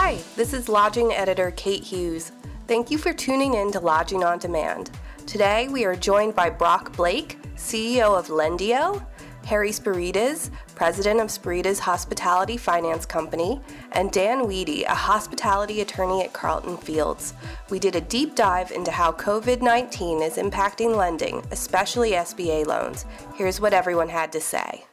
Hi, this is lodging editor Kate Hughes. Thank you for tuning in to Lodging on Demand. Today we are joined by Brock Blake, CEO of Lendio, Harry Spirides, president of Spirides Hospitality Finance Company, and Dan Weedy, a hospitality attorney at Carlton Fields. We did a deep dive into how COVID-19 is impacting lending, especially SBA loans. Here's what everyone had to say.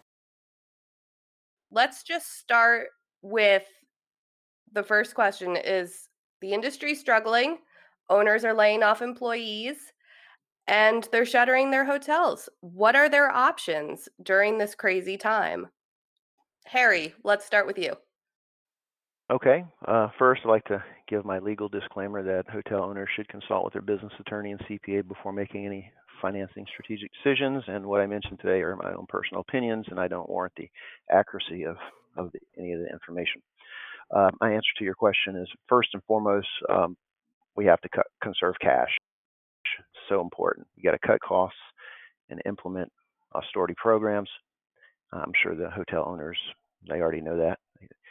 Let's just start with the first question. Is the industry struggling? Owners are laying off employees and they're shuttering their hotels. What are their options during this crazy time? Harry, let's start with you. Okay. First, I'd like to give my legal disclaimer that hotel owners should consult with their business attorney and CPA before making any financing strategic decisions. And what I mentioned today are my own personal opinions, and I don't warrant the accuracy of any of the information. My answer to your question is, first and foremost, we have to conserve cash. It's so important. You got to cut costs and implement austerity programs. I'm sure the hotel owners, they already know that.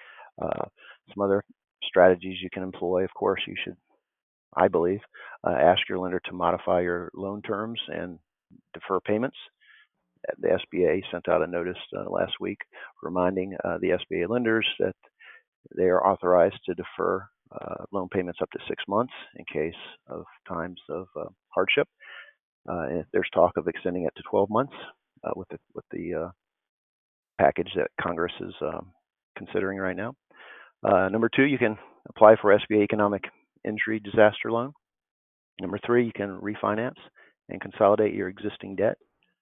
Some other strategies you can employ, of course, you should, I believe, ask your lender to modify your loan terms and defer payments. The SBA sent out a notice last week reminding the SBA lenders that they are authorized to defer loan payments up to 6 months in case of times of hardship. There's talk of extending it to 12 months with the package that Congress is considering right now. Number two, you can apply for SBA Economic Injury Disaster Loan. Number three, you can refinance and consolidate your existing debt.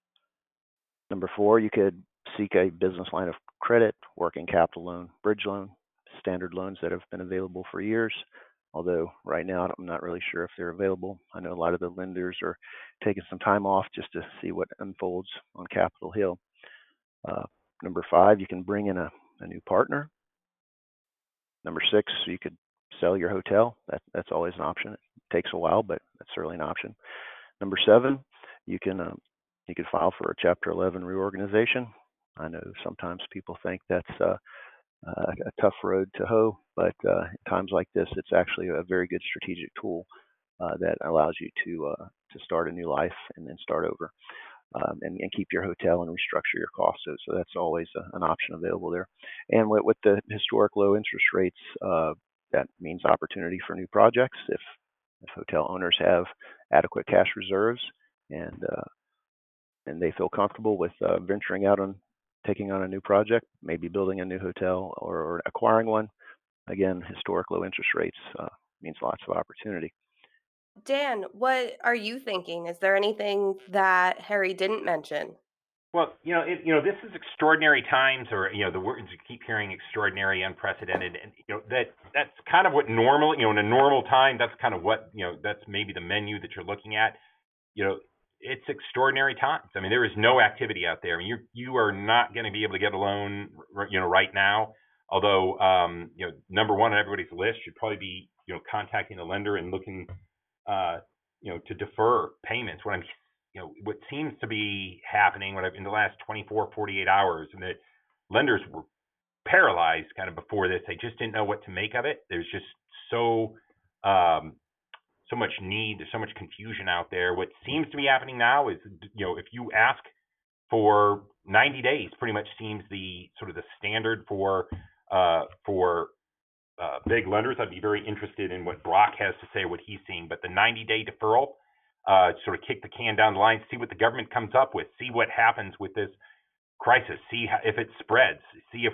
Number four, you could seek a business line of credit, working capital loan, bridge loan, standard loans that have been available for years. Although right now I'm not really sure if they're available. I know a lot of the lenders are taking some time off just to see what unfolds on Capitol Hill. Number five, you can bring in a new partner. Number six, you could sell your hotel. That's always an option. It takes a while, but that's certainly an option. Number seven, you can file for a Chapter 11 reorganization. I know sometimes people think that's a tough road to hoe, but in times like this, it's actually a very good strategic tool that allows you to start a new life and then start over. And keep your hotel and restructure your costs. So that's always an option available there. And with the historic low interest rates, that means opportunity for new projects. If hotel owners have adequate cash reserves and they feel comfortable with venturing out on taking on a new project, maybe building a new hotel or acquiring one, again, historic low interest rates means lots of opportunity. Dan, what are you thinking? Is there anything that Harry didn't mention? Well, this is extraordinary times, or the words you keep hearing, extraordinary, unprecedented, and that's kind of what normal, in a normal time, that's kind of what that's maybe the menu that you're looking at. It's extraordinary times. I mean, there is no activity out there. I mean, you are not going to be able to get a loan, right now. Although, number one on everybody's list should probably be, contacting the lender and looking, to defer payments. What seems to be happening in the last 24, 48 hours, and that lenders were paralyzed kind of before this. They just didn't know what to make of it. There's just so much need. There's so much confusion out there. What seems to be happening now is, if you ask for 90 days, pretty much seems the sort of the standard for big lenders. I'd be very interested in what Brock has to say, what he's seeing. But the 90-day deferral, sort of kick the can down the line, see what the government comes up with, see what happens with this crisis, see if it spreads, see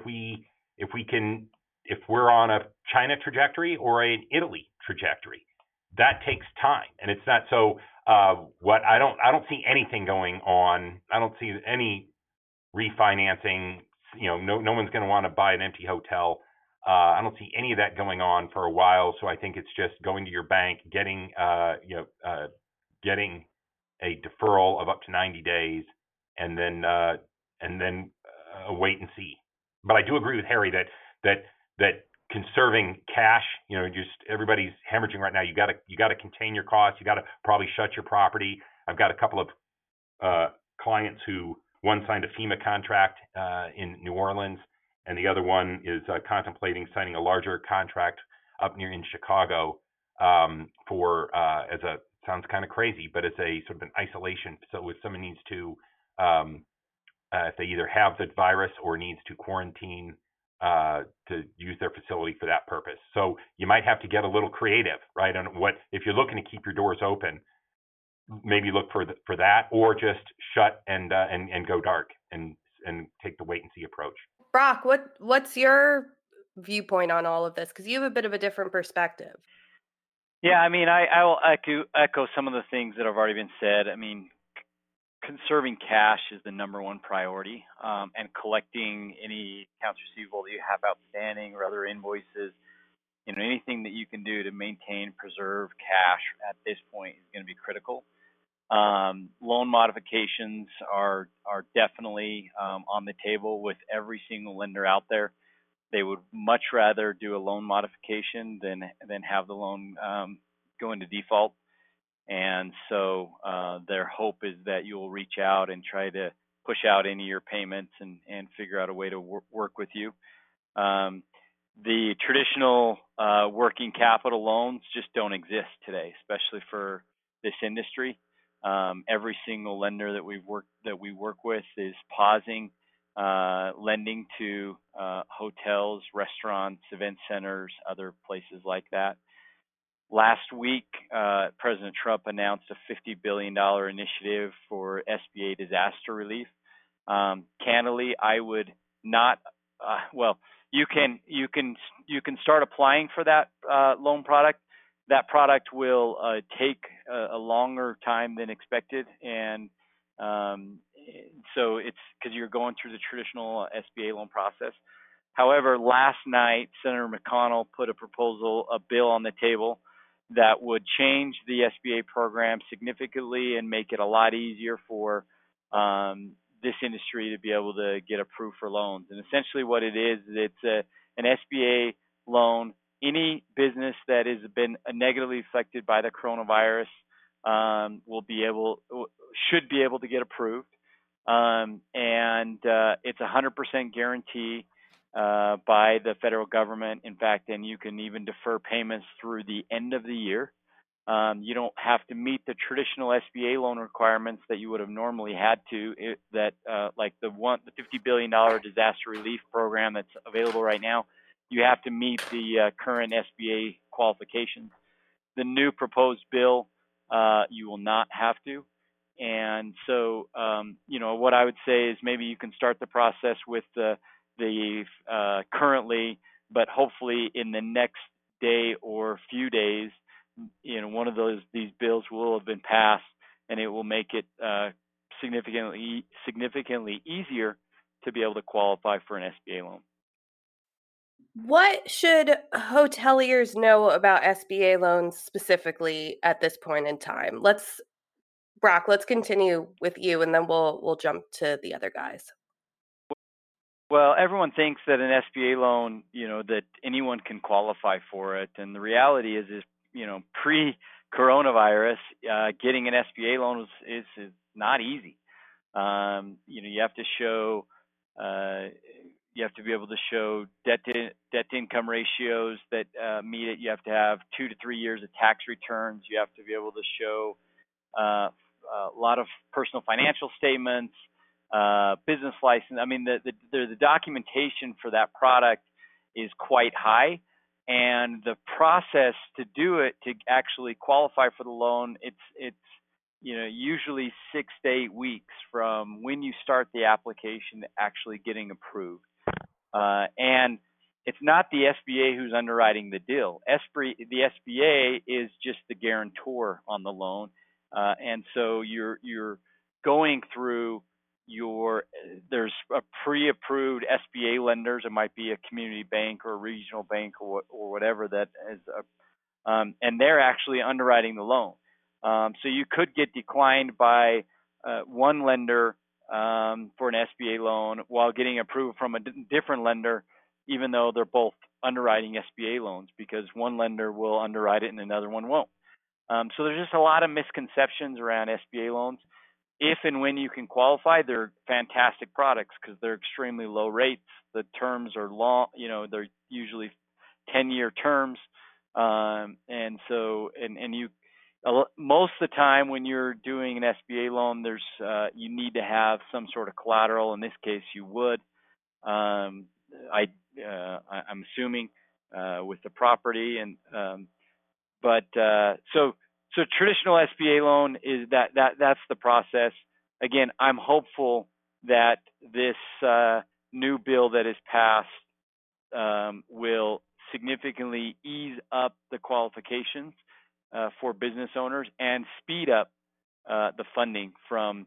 if we're on a China trajectory or an Italy trajectory. That takes time, and it's not so. I don't see anything going on. I don't see any refinancing. No one's going to want to buy an empty hotel. I don't see any of that going on for a while. So I think it's just going to your bank, getting a deferral of up to 90 days, and then wait and see. But I do agree with Harry that conserving cash, just everybody's hemorrhaging right now. You got to contain your costs. You got to probably shut your property. I've got a couple of clients who, one signed a FEMA contract in New Orleans, and the other one is contemplating signing a larger contract up near in Chicago for as a sounds kind of crazy, but it's a sort of an isolation. So if someone needs to if they either have the virus or needs to quarantine to use their facility for that purpose. So you might have to get a little creative, right? On what if you're looking to keep your doors open, maybe look for that, or just shut and go dark and take the wait and see approach. Brock, what's your viewpoint on all of this? Because you have a bit of a different perspective. Yeah, I mean, I will echo some of the things that have already been said. I mean, conserving cash is the number one priority, and collecting any accounts receivable that you have outstanding or other invoices. Anything that you can do to maintain, preserve cash at this point is going to be critical. Loan modifications are definitely on the table with every single lender out there. They would much rather do a loan modification than have the loan go into default. And so their hope is that you will reach out and try to push out any of your payments and figure out a way to work with you. The traditional working capital loans just don't exist today, especially for this industry. Every single lender that we work with is pausing lending to hotels, restaurants, event centers, other places like that. Last week, President Trump announced a $50 billion initiative for SBA disaster relief. Candidly, I would not. You can start applying for that loan product. That product will take a longer time than expected, and so it's because you're going through the traditional SBA loan process. However, last night, Senator McConnell put a bill on the table that would change the SBA program significantly and make it a lot easier for this industry to be able to get approved for loans. And essentially what it is, it's an SBA loan. Any business that has been negatively affected by the coronavirus should be able to get approved. And it's 100% guarantee by the federal government. In fact, and you can even defer payments through the end of the year. You don't have to meet the traditional SBA loan requirements that you would have normally had to. Like the $50 billion disaster relief program that's available right now, you have to meet the current SBA qualifications. The new proposed bill, you will not have to. And so, what I would say is maybe you can start the process with the currently, but hopefully in the next day or few days, one of these bills will have been passed, and it will make it significantly easier to be able to qualify for an SBA loan. What should hoteliers know about SBA loans specifically at this point in time? Brock, let's continue with you, and then we'll jump to the other guys. Well, everyone thinks that an SBA loan, that anyone can qualify for it, and the reality is pre-coronavirus, getting an SBA loan is not easy. You have to show, you have to be able to show debt to income ratios that meet it. You have to have 2 to 3 years of tax returns. You have to be able to show a lot of personal financial statements, business license. I mean, the documentation for that product is quite high, and the process to do it, to actually qualify for the loan, it's usually 6 to 8 weeks from when you start the application to actually getting approved. And it's not the SBA who's underwriting the deal. The SBA is just the guarantor on the loan, and so you're going through there's a pre-approved SBA lenders. It might be a community bank or a regional bank or whatever that is, and they're actually underwriting the loan. So you could get declined by one lender for an SBA loan while getting approved from a different lender, even though they're both underwriting SBA loans, because one lender will underwrite it and another one won't. So there's just a lot of misconceptions around SBA loans. If and when you can qualify, they're fantastic products because they're extremely low rates. The terms are long, they're usually 10-year terms. And so, and you, most of the time when you're doing an SBA loan, there's you need to have some sort of collateral. In this case, you would. I'm assuming with the property, and but so traditional SBA loan is that's the process. Again, I'm hopeful that this new bill that is passed will significantly ease up the qualifications for business owners and speed up the funding from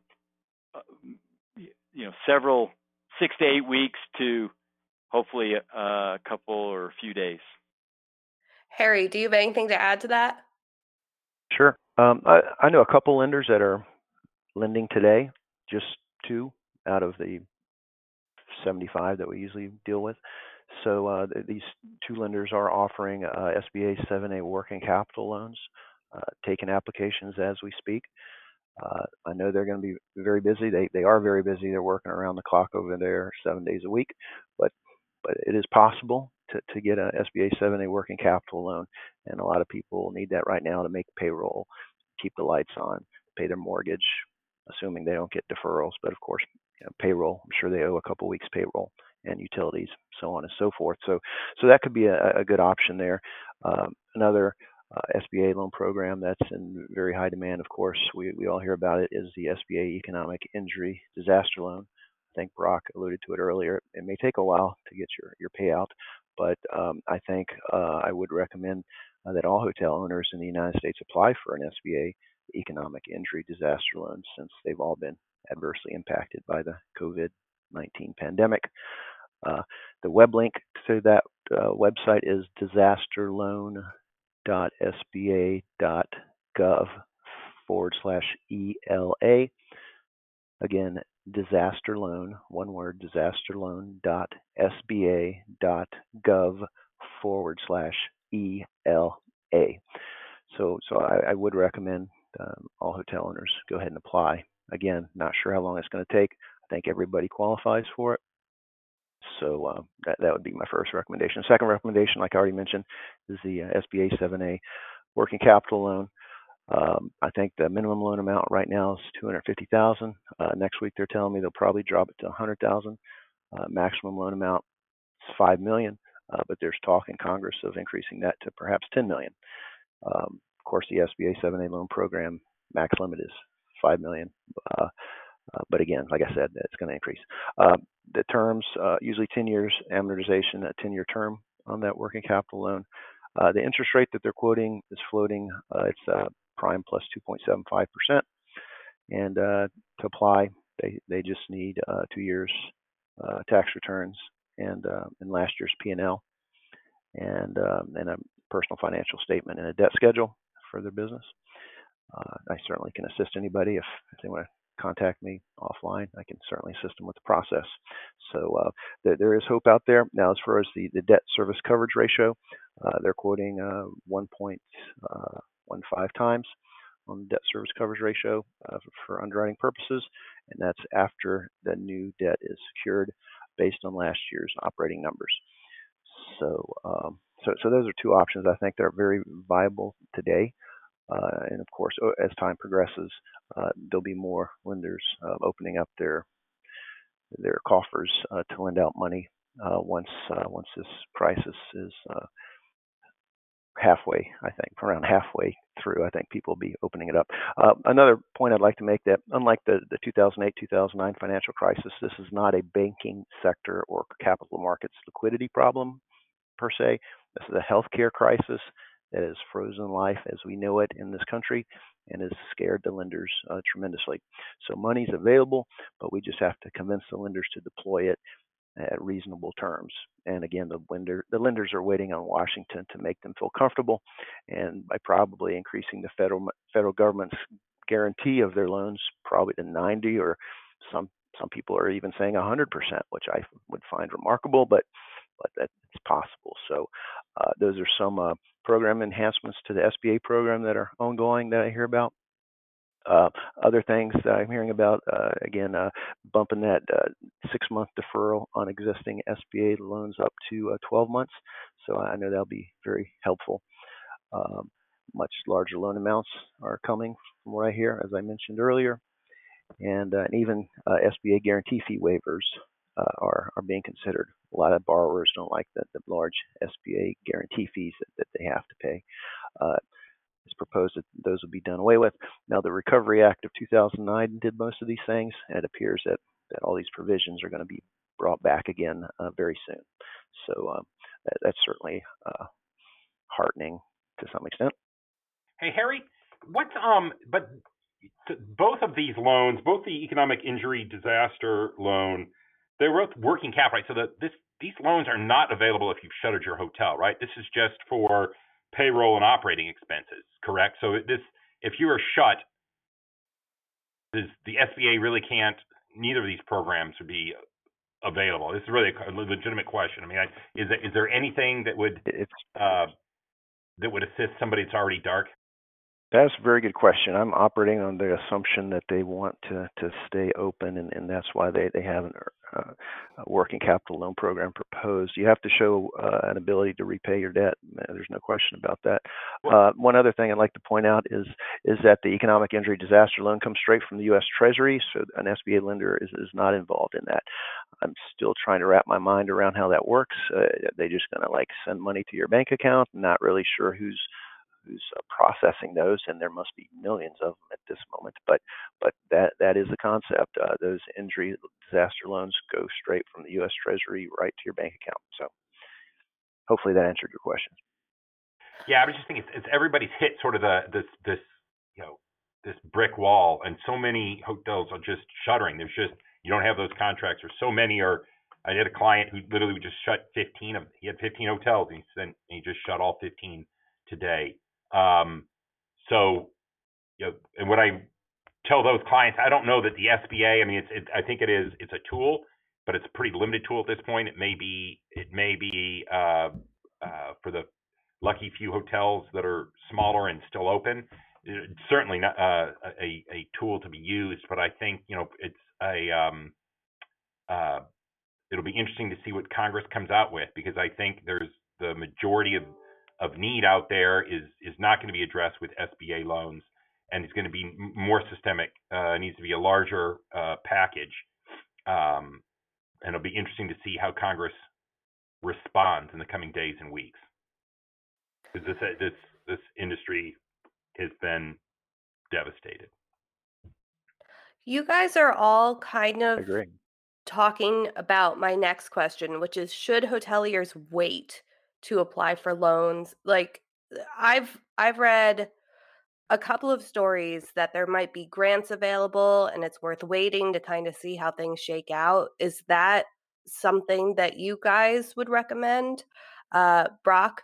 several 6 to 8 weeks to hopefully a couple or a few days. Harry, do you have anything to add to that? Sure. I know a couple lenders that are lending today, just 2 out of the 75 that we usually deal with. So these 2 lenders are offering SBA 7A working capital loans, taking applications as we speak. I know they're going to be very busy. They are very busy. They're working around the clock over there 7 days a week, but it is possible to get a SBA 7A working capital loan, and a lot of people need that right now to make payroll, keep the lights on, pay their mortgage, assuming they don't get deferrals. But of course, payroll, I'm sure they owe a couple weeks payroll and utilities, so on and so forth. So that could be a good option there. Another SBA loan program that's in very high demand, of course, we all hear about it, is the SBA Economic Injury Disaster Loan. I think Brock alluded to it earlier. It may take a while to get your payout, but I think I would recommend that all hotel owners in the United States apply for an SBA Economic Injury Disaster Loan, since they've all been adversely impacted by the COVID-19 pandemic. The web link to that website is disasterloan.sba.gov/ELA. Again, disaster loan, one word, disasterloan.sba.gov/ELA. So I would recommend all hotel owners go ahead and apply. Again, not sure how long it's going to take. I think everybody qualifies for it. So that would be my first recommendation. Second recommendation, like I already mentioned, is the SBA 7A working capital loan. I think the minimum loan amount right now is $250,000. Next week they're telling me they'll probably drop it to $100,000. Maximum loan amount is $5 million, but there's talk in Congress of increasing that to perhaps $10 million. Of course, the SBA 7A loan program max limit is $5 million. But again, like I said, it's going to increase. The terms, usually 10 years amortization, a 10-year term on that working capital loan. The interest rate that they're quoting is floating. It's prime plus 2.75%. And to apply, they just need 2 years tax returns and last year's P&L and a personal financial statement and a debt schedule for their business. I certainly can assist anybody if they want to contact me offline. I can certainly assist them with the process. So there is hope out there. Now, as far as the debt service coverage ratio, they're quoting 1.15 times on the debt service coverage ratio for underwriting purposes, and that's after the new debt is secured based on last year's operating numbers. So those are 2 options I think that are very viable today. And of course, as time progresses, there'll be more lenders opening up their coffers to lend out money once this crisis is halfway. I think around halfway through, I think people will be opening it up. Another point I'd like to make, that unlike the 2008-2009 financial crisis, this is not a banking sector or capital markets liquidity problem per se. This is a healthcare crisis that has frozen life as we know it in this country and has scared the lenders tremendously. So money's available, but we just have to convince the lenders to deploy it at reasonable terms. And again, the lenders are waiting on Washington to make them feel comfortable, and by probably increasing the federal government's guarantee of their loans probably to 90, or some people are even saying 100%, which I would find remarkable, but that it's possible. So those are some program enhancements to the SBA program that are ongoing that I hear about. Other things that I'm hearing about, again, bumping that 6-month deferral on existing SBA loans up to 12 months. So I know that'll be very helpful. Much larger loan amounts are coming from what I hear, as I mentioned earlier, and even SBA guarantee fee waivers are being considered. A lot of borrowers don't like the large SBA guarantee fees that they have to pay. It's proposed that those will be done away with. Now, the Recovery Act of 2009 did most of these things, and it appears that all these provisions are going to be brought back again very soon. So that's certainly heartening to some extent. Hey, Harry, but both of these loans, both the economic injury disaster loan, they're both working cap, right? So these loans are not available if you've shuttered your hotel, right? This is just for payroll and operating expenses, correct? So if you are shut, the SBA really can't, neither of these programs would be available. This is really a legitimate question. I mean, is there anything that would assist somebody that's already dark? That's a very good question. I'm operating on the assumption that they want to stay open, and that's why they have a working capital loan program proposed. You have to show an ability to repay your debt. There's no question about that. One other thing I'd like to point out is that the economic injury disaster loan comes straight from the U.S. Treasury, so an SBA lender is not involved in that. I'm still trying to wrap my mind around how that works. They just going to send money to your bank account. Not really sure who's processing those, and there must be millions of them at this moment. But that is the concept. Those injury disaster loans go straight from the U.S. Treasury right to your bank account. So hopefully that answered your question. Yeah, I was just thinking, it's everybody's hit sort of this brick wall, and so many hotels are just shuttering. There's just, you don't have those contracts, or so many are. I had a client who literally just shut 15 of. He had 15 hotels, and he just shut all 15 today. So, and when I tell those clients, I don't know that the SBA, I mean, I think it's a tool, but it's a pretty limited tool at this point. It may be for the lucky few hotels that are smaller and still open. It's certainly not a tool to be used, but I think, it's it'll be interesting to see what Congress comes out with, because I think there's the majority of need out there is not going to be addressed with SBA loans, and it's going to be more systemic. It needs to be a larger package, and it'll be interesting to see how Congress responds in the coming days and weeks, because this industry has been devastated. You guys are all kind of Agree. talking about my next question, which is, should hoteliers wait to apply for loans? I've read a couple of stories that there might be grants available and it's worth waiting to kind of see how things shake out. Is that something that you guys would recommend? Brock?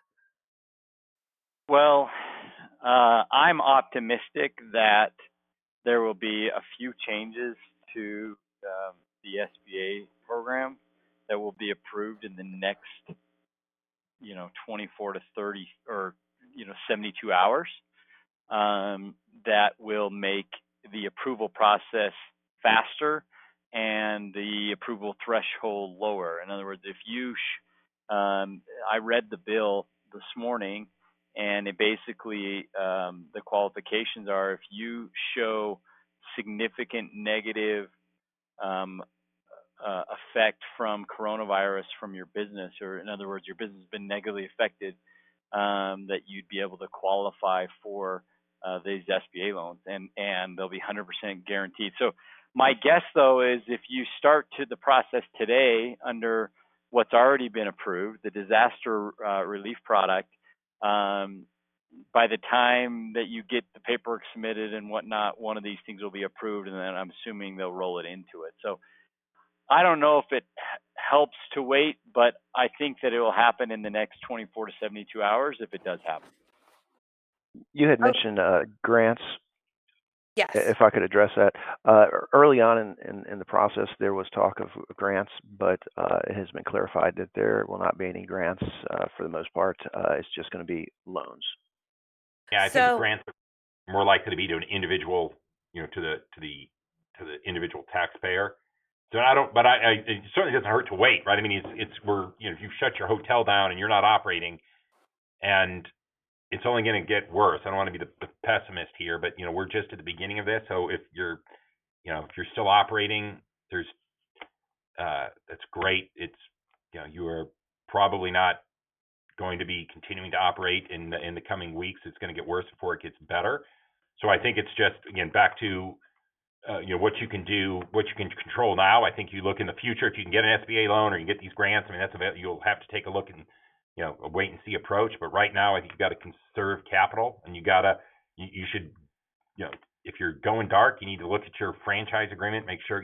Well, I'm optimistic that there will be a few changes to the SBA program that will be approved in the next, 24 to 30 or 72 hours, that will make the approval process faster and the approval threshold lower. In other words, if you, I read the bill this morning, and it basically, the qualifications are, if you show significant negative effect from coronavirus from your business, or in other words, your business has been negatively affected, that you'd be able to qualify for these SBA loans, and they'll be 100% guaranteed. So my guess, though, is if you start to the process today under what's already been approved, the disaster relief product, by the time that you get the paperwork submitted and whatnot, one of these things will be approved, and then I'm assuming they'll roll it into it. So I don't know if it helps to wait, but I think that it will happen in the next 24 to 72 hours if it does happen. You had mentioned grants. Yes. If I could address that. Early on in the process, there was talk of grants, but it has been clarified that there will not be any grants for the most part. It's just going to be loans. Yeah, I think the grants are more likely to be to an individual, to the individual taxpayer. So it certainly doesn't hurt to wait, right? I mean, if you shut your hotel down and you're not operating, and it's only going to get worse. I don't want to be the pessimist here, but we're just at the beginning of this. So if you're still operating, there's that's great. It's you are probably not going to be continuing to operate in the coming weeks. It's going to get worse before it gets better. So I think it's just, again, back to what you can do, what you can control now. I think you look in the future, if you can get an SBA loan or you can get these grants. I mean, you'll have to take a look and a wait and see approach. But right now, I think you got to conserve capital, and you should if you're going dark, you need to look at your franchise agreement. Make sure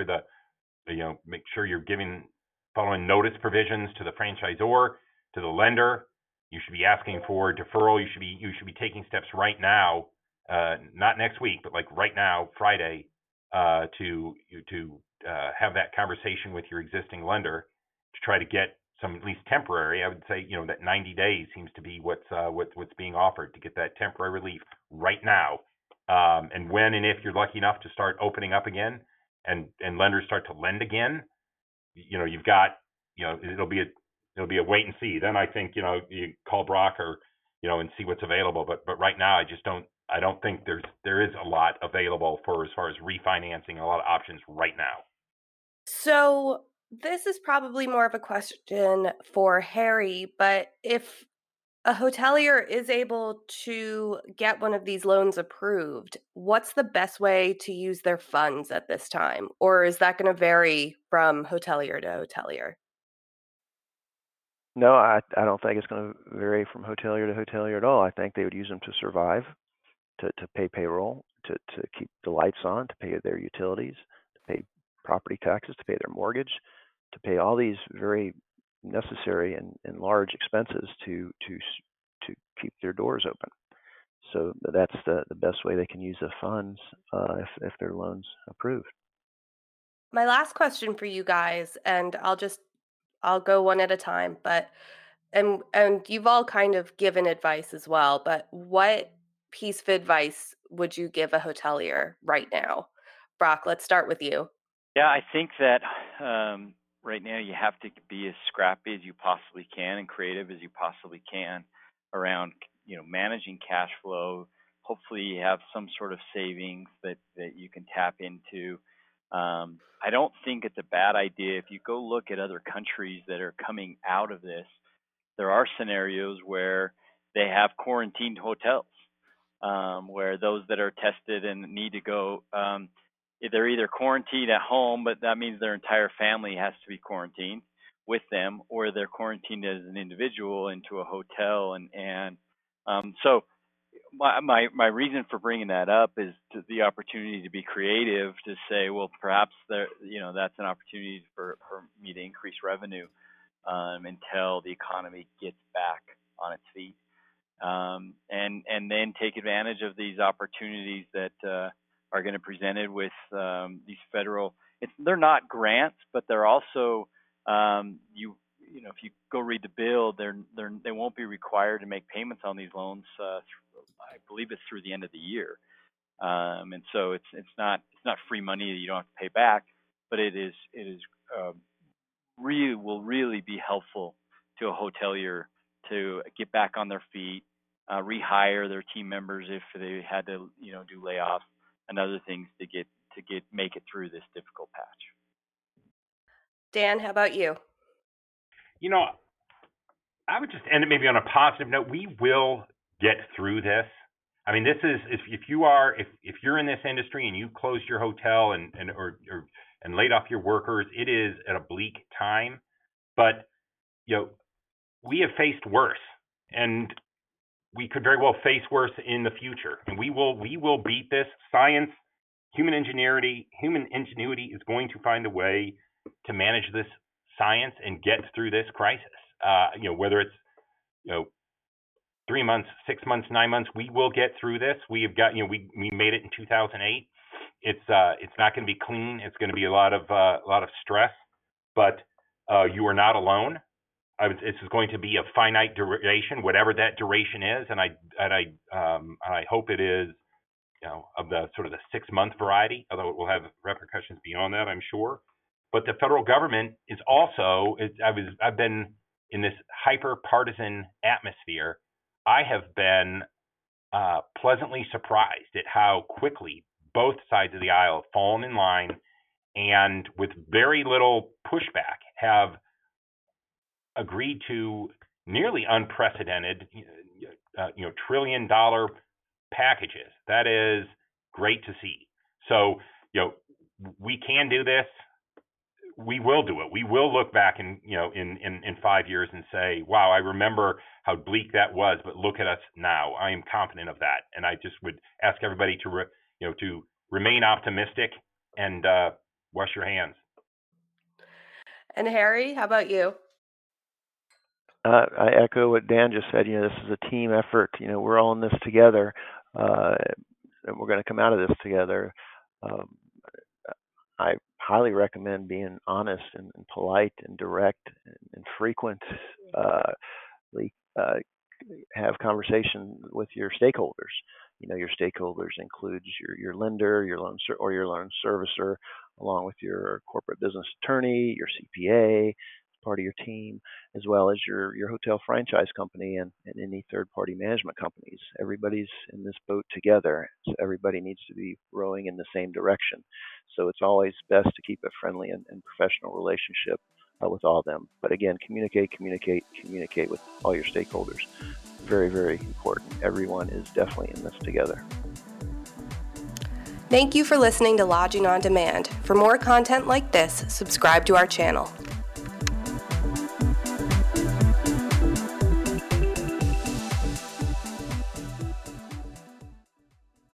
you're following notice provisions to the franchisor, to the lender. You should be asking for deferral. You should be taking steps right now, not next week, but like right now, Friday, to have that conversation with your existing lender to try to get some at least temporary. I would say that 90 days seems to be what's being offered to get that temporary relief right now. And when and if you're lucky enough to start opening up again, and lenders start to lend again, you've got it'll be a wait and see. Then I think you call Brock or and see what's available. But right now I don't think there is a lot available as far as refinancing, a lot of options right now. So this is probably more of a question for Harry, but if a hotelier is able to get one of these loans approved, what's the best way to use their funds at this time? Or is that going to vary from hotelier to hotelier? No, I don't think it's going to vary from hotelier to hotelier at all. I think they would use them to survive, to pay payroll, to keep the lights on, to pay their utilities, to pay property taxes, to pay their mortgage, to pay all these very necessary and large expenses to keep their doors open. So that's the best way they can use the funds if their loan's approved. My last question for you guys, and I'll go one at a time, but and you've all kind of given advice as well, but what piece of advice would you give a hotelier right now? Brock, let's start with you. Yeah, I think that right now you have to be as scrappy as you possibly can and creative as you possibly can around managing cash flow. Hopefully you have some sort of savings that you can tap into. I don't think it's a bad idea. If you go look at other countries that are coming out of this, there are scenarios where they have quarantined hotels, where those that are tested and need to go, they're either quarantined at home, but that means their entire family has to be quarantined with them, or they're quarantined as an individual into a hotel. So my reason for bringing that up is the opportunity to be creative, to say, well, perhaps that's an opportunity for me to increase revenue until the economy gets back on its feet, and then take advantage of these opportunities that are going to be presented with these federal. They're not grants, but they're also if you go read the bill, they won't be required to make payments on these loans. I believe it's through the end of the year, and so it's not free money that you don't have to pay back, but it will really be helpful to a hotelier to get back on their feet, rehire their team members if they had to do layoffs and other things to make it through this difficult patch. Dan, how about you? I would just end it maybe on a positive note. We will get through this. I mean, this is if you're in this industry and you closed your hotel and laid off your workers, it is at a bleak time. But we have faced worse, and we could very well face worse in the future. And we will beat this. Science, human ingenuity is going to find a way to manage this science and get through this crisis. Whether it's 3 months, 6 months, 9 months, we will get through this. We have got we made it in 2008. It's not going to be clean. It's going to be a lot of stress, but you are not alone. This is going to be a finite duration, whatever that duration is, and I hope it is of the sort of the 6-month variety, although it will have repercussions beyond that, I'm sure. But the federal government is also, I've been in this hyper partisan atmosphere I have been pleasantly surprised at how quickly both sides of the aisle have fallen in line and with very little pushback have agreed to nearly unprecedented, trillion-dollar packages. That is great to see. So, we can do this. We will do it. We will look back in 5 years and say, wow, I remember how bleak that was, but look at us now. I am confident of that. And I just would ask everybody to remain optimistic and wash your hands. And Harry, how about you? I echo what Dan just said. This is a team effort. We're all in this together, and we're going to come out of this together. I highly recommend being honest and polite and direct and frequent. Have conversation with your stakeholders. Your stakeholders includes your lender, your loan servicer, along with your corporate business attorney, your CPA, part of your team, as well as your hotel franchise company and any third-party management companies. Everybody's in this boat together, so everybody needs to be rowing in the same direction. So it's always best to keep a friendly and professional relationship with all of them. But again, communicate with all your stakeholders. Very, very important. Everyone is definitely in this together. Thank you for listening to Lodging on Demand. For more content like this, subscribe to our channel.